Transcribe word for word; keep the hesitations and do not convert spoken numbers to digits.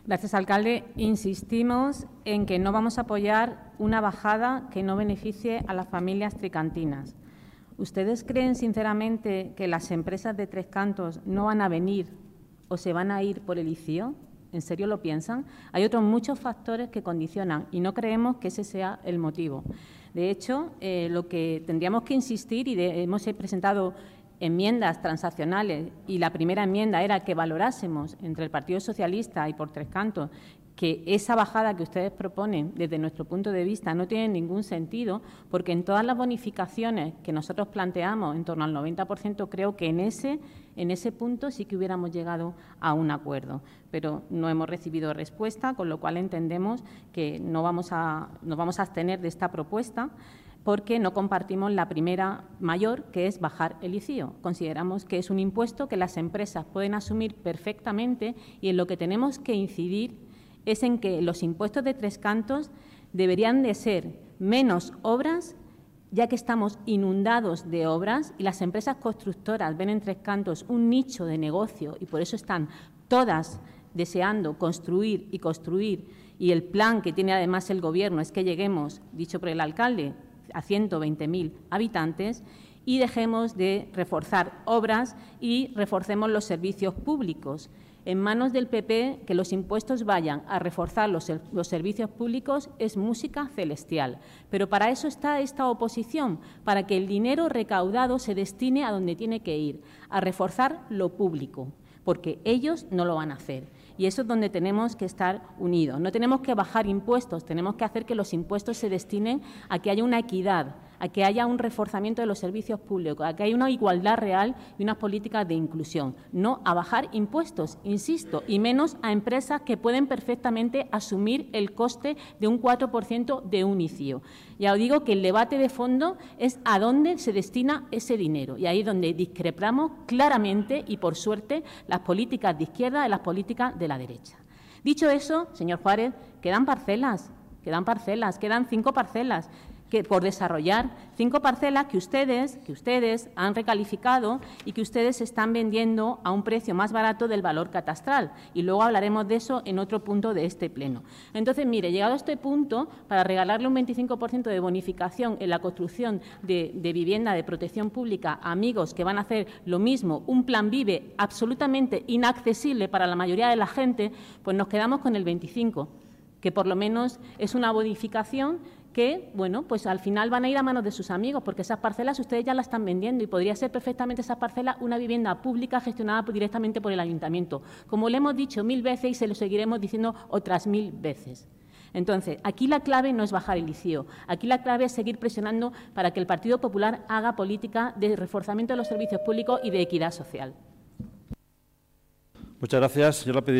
Gracias, alcalde. Insistimos en que no vamos a apoyar una bajada que no beneficie a las familias tricantinas. ¿Ustedes creen sinceramente que las empresas de Tres Cantos no van a venir o se van a ir por el I C I O? ¿En serio lo piensan? Hay otros muchos factores que condicionan y no creemos que ese sea el motivo. De hecho, eh, lo que tendríamos que insistir, y de, hemos presentado enmiendas transaccionales, y la primera enmienda era que valorásemos entre el Partido Socialista y por Tres Cantos que esa bajada que ustedes proponen, desde nuestro punto de vista, no tiene ningún sentido, porque en todas las bonificaciones que nosotros planteamos, en torno al noventa por ciento, creo que en ese, en ese punto sí que hubiéramos llegado a un acuerdo. Pero no hemos recibido respuesta, con lo cual entendemos que no vamos a, nos vamos a abstener de esta propuesta, porque no compartimos la primera mayor, que es bajar el I C I O. Consideramos que es un impuesto que las empresas pueden asumir perfectamente y en lo que tenemos que incidir es en que los impuestos de Tres Cantos deberían de ser menos obras, ya que estamos inundados de obras y las empresas constructoras ven en Tres Cantos un nicho de negocio y por eso están todas deseando construir y construir, y el plan que tiene además el Gobierno es que lleguemos, dicho por el alcalde, a ciento veinte mil habitantes, y dejemos de reforzar obras y reforcemos los servicios públicos. En manos del P P, que los impuestos vayan a reforzar los, los servicios públicos es música celestial. Pero para eso está esta oposición, para que el dinero recaudado se destine a donde tiene que ir, a reforzar lo público, porque ellos no lo van a hacer. Y eso es donde tenemos que estar unidos. No tenemos que bajar impuestos, tenemos que hacer que los impuestos se destinen a que haya una equidad, a que haya un reforzamiento de los servicios públicos, a que haya una igualdad real y unas políticas de inclusión. No a bajar impuestos, insisto, y menos a empresas que pueden perfectamente asumir el coste de un cuatro por ciento de un I C I O. Ya os digo que el debate de fondo es a dónde se destina ese dinero. Y ahí es donde discrepamos claramente y, por suerte, las políticas de izquierda de las políticas de la derecha. Dicho eso, señor Juárez, quedan parcelas, quedan parcelas, quedan cinco parcelas que por desarrollar, cinco parcelas que ustedes, que ustedes han recalificado y que ustedes están vendiendo a un precio más barato del valor catastral. Y luego hablaremos de eso en otro punto de este pleno. Entonces, mire, llegado a este punto, para regalarle un veinticinco por ciento de bonificación en la construcción de, de vivienda de protección pública a amigos que van a hacer lo mismo, un plan Vive absolutamente inaccesible para la mayoría de la gente, pues nos quedamos con el veinticinco, que por lo menos es una bonificación que, bueno, pues al final van a ir a manos de sus amigos, porque esas parcelas ustedes ya las están vendiendo y podría ser perfectamente esas parcelas una vivienda pública gestionada directamente por el ayuntamiento, como le hemos dicho mil veces y se lo seguiremos diciendo otras mil veces. Entonces, aquí la clave no es bajar el I C I O, aquí la clave es seguir presionando para que el Partido Popular haga política de reforzamiento de los servicios públicos y de equidad social. Muchas gracias. Yo la pedí